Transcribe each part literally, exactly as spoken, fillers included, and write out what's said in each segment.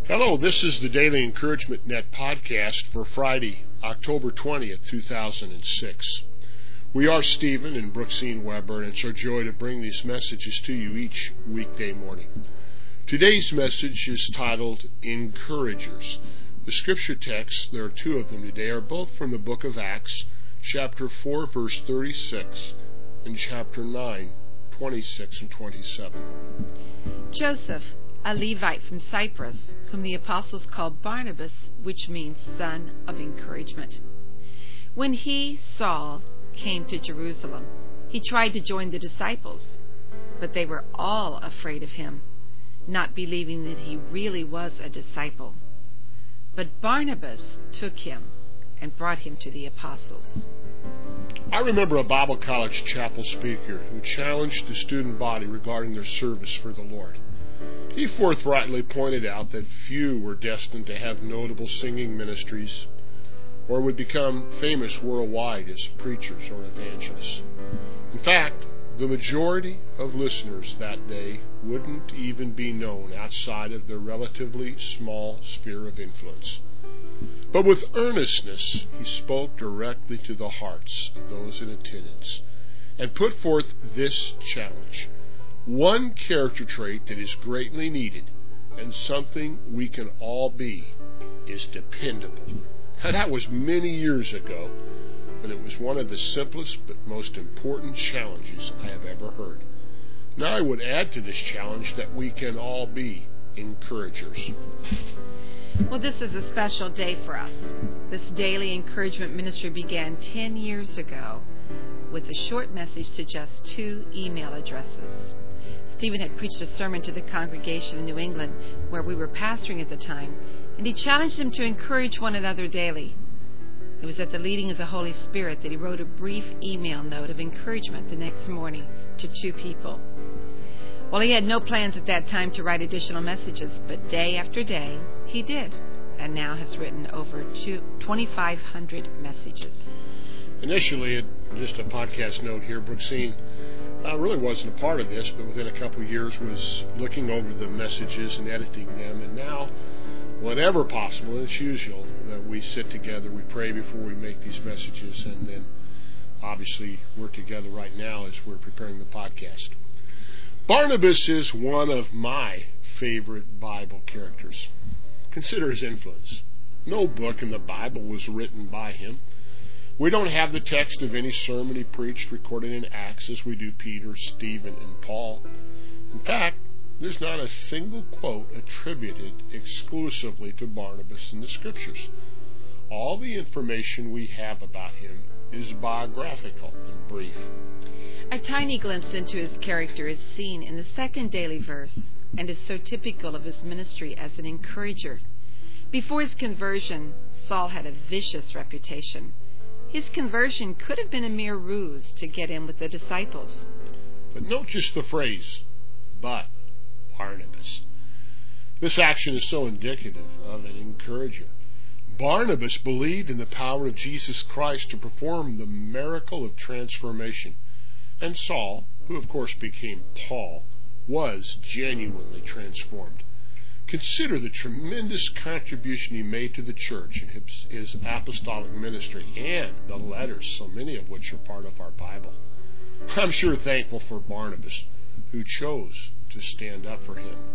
Hello, this is the Daily Encouragement Net podcast for Friday, October twentieth, two thousand six. We are Stephen and Brooksine Weber, and it's our joy to bring these messages to you each weekday morning. Today's message is titled Encouragers. The scripture texts, there are two of them today, are both from the book of Acts, chapter four, verse thirty-six, and chapter nine, twenty-six and twenty-seven. Joseph, a Levite from Cyprus, whom the apostles called Barnabas, which means son of encouragement. When he, Saul, came to Jerusalem, he tried to join the disciples, but they were all afraid of him, not believing that he really was a disciple. But Barnabas took him and brought him to the apostles. I remember a Bible college chapel speaker who challenged the student body regarding their service for the Lord. He forthrightly pointed out that few were destined to have notable singing ministries or would become famous worldwide as preachers or evangelists. In fact, the majority of listeners that day wouldn't even be known outside of their relatively small sphere of influence. But with earnestness, he spoke directly to the hearts of those in attendance and put forth this challenge. One character trait that is greatly needed and something we can all be is dependable. Now, that was many years ago, but it was one of the simplest but most important challenges I have ever heard. Now I would add to this challenge that we can all be encouragers. Well, this is a special day for us. This daily encouragement ministry began ten years ago with a short message to just two email addresses. Stephen had preached a sermon to the congregation in New England where we were pastoring at the time, and he challenged them to encourage one another daily. It was at the leading of the Holy Spirit that he wrote a brief email note of encouragement the next morning to two people. Well, he had no plans at that time to write additional messages, but day after day he did, and now has written over twenty-five hundred messages. Initially, just a podcast note here, Brooksine I really wasn't a part of this, but within a couple of years was looking over the messages and editing them, and now, whenever possible, it's usual that we sit together, we pray before we make these messages, and then obviously we're together right now as we're preparing the podcast. Barnabas is one of my favorite Bible characters. Consider his influence. No book in the Bible was written by him. We don't have the text of any sermon he preached recorded in Acts as we do Peter, Stephen, and Paul. In fact, there's not a single quote attributed exclusively to Barnabas in the Scriptures. All the information we have about him is biographical and brief. A tiny glimpse into his character is seen in the second daily verse and is so typical of his ministry as an encourager. Before his conversion, Saul had a vicious reputation. His conversion could have been a mere ruse to get in with the disciples. But note just the phrase, but Barnabas. This action is so indicative of an encourager. Barnabas believed in the power of Jesus Christ to perform the miracle of transformation. And Saul, who of course became Paul, was genuinely transformed. Consider the tremendous contribution he made to the church in his, his apostolic ministry and the letters, so many of which are part of our Bible. I'm sure thankful for Barnabas, who chose to stand up for him.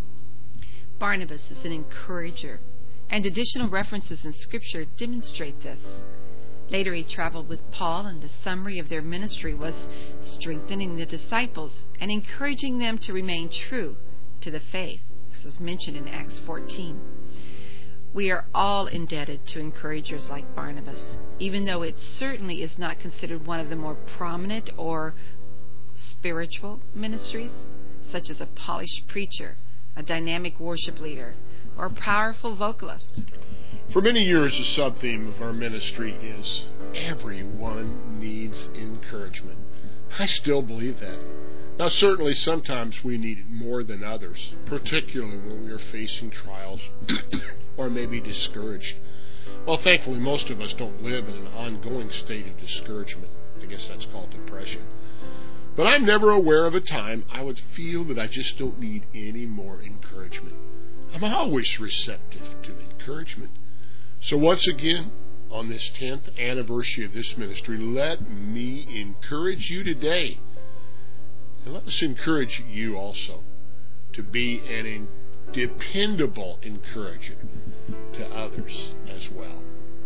Barnabas is an encourager, and additional references in Scripture demonstrate this. Later he traveled with Paul, and the summary of their ministry was strengthening the disciples and encouraging them to remain true to the faith. This was mentioned in Acts fourteen. We are all indebted to encouragers like Barnabas, even though it certainly is not considered one of the more prominent or spiritual ministries, such as a polished preacher, a dynamic worship leader, or a powerful vocalist. For many years, the sub-theme of our ministry is everyone needs encouragement. I still believe that. Now, certainly sometimes we need it more than others, particularly when we are facing trials or maybe discouraged. Well, thankfully, most of us don't live in an ongoing state of discouragement. I guess that's called depression. But I'm never aware of a time I would feel that I just don't need any more encouragement. I'm always receptive to encouragement. So once again, on this tenth anniversary of this ministry, let me encourage you today. And let us encourage you also to be an in- dependable encourager to others as well.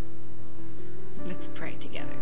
Let's pray together.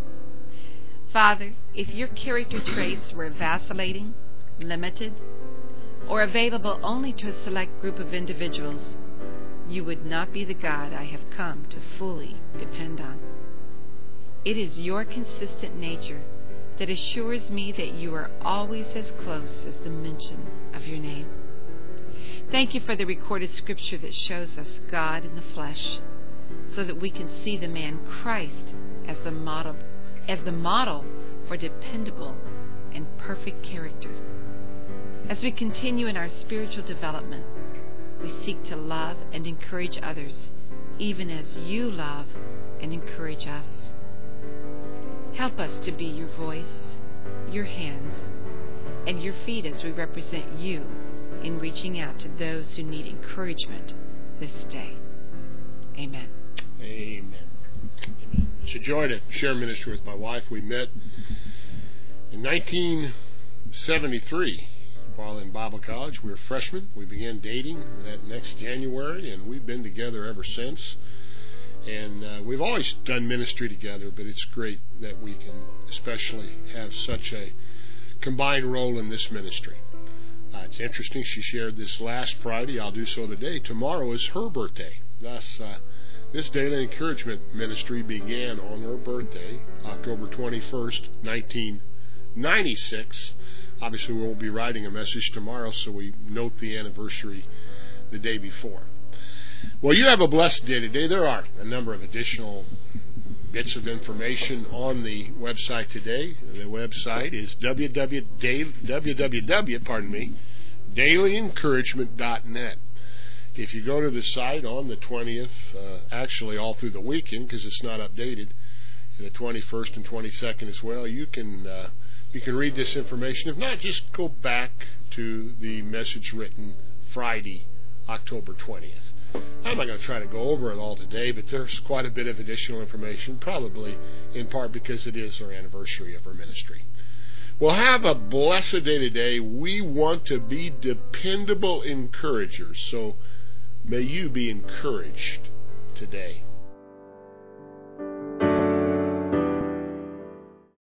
Father, if your character traits were vacillating, limited, or available only to a select group of individuals, you would not be the God I have come to fully depend on. It is your consistent nature that assures me that you are always as close as the mention of your name. Thank you for the recorded scripture that shows us God in the flesh, so that we can see the man Christ as the model, as the model for dependable and perfect character. As we continue in our spiritual development, we seek to love and encourage others, even as you love and encourage us. Help us to be your voice, your hands, and your feet as we represent you in reaching out to those who need encouragement this day. Amen. Amen. Amen. It's a joy to share ministry with my wife. We met in nineteen seventy-three while in Bible college. We were freshmen. We began dating that next January, and we've been together ever since. And uh, we've always done ministry together, but it's great that we can especially have such a combined role in this ministry. Uh, it's interesting, she shared this last Friday. I'll do so today. Tomorrow is her birthday. Thus, uh, this daily encouragement ministry began on her birthday, October twenty-first, nineteen ninety-six. Obviously, we won't be writing a message tomorrow, so we note the anniversary the day before. Well, you have a blessed day today. There are a number of additional bits of information on the website today. The website is w w w, pardon me, daily encouragement dot net. If you go to the site on the twentieth, uh, actually all through the weekend because it's not updated, the twenty-first and twenty-second as well, you can uh, you can read this information. If not, just go back to the message written Friday, October twentieth. I'm not going to try to go over it all today, but there's quite a bit of additional information, probably in part because it is our anniversary of our ministry. Well, have a blessed day today. We want to be dependable encouragers, so may you be encouraged today.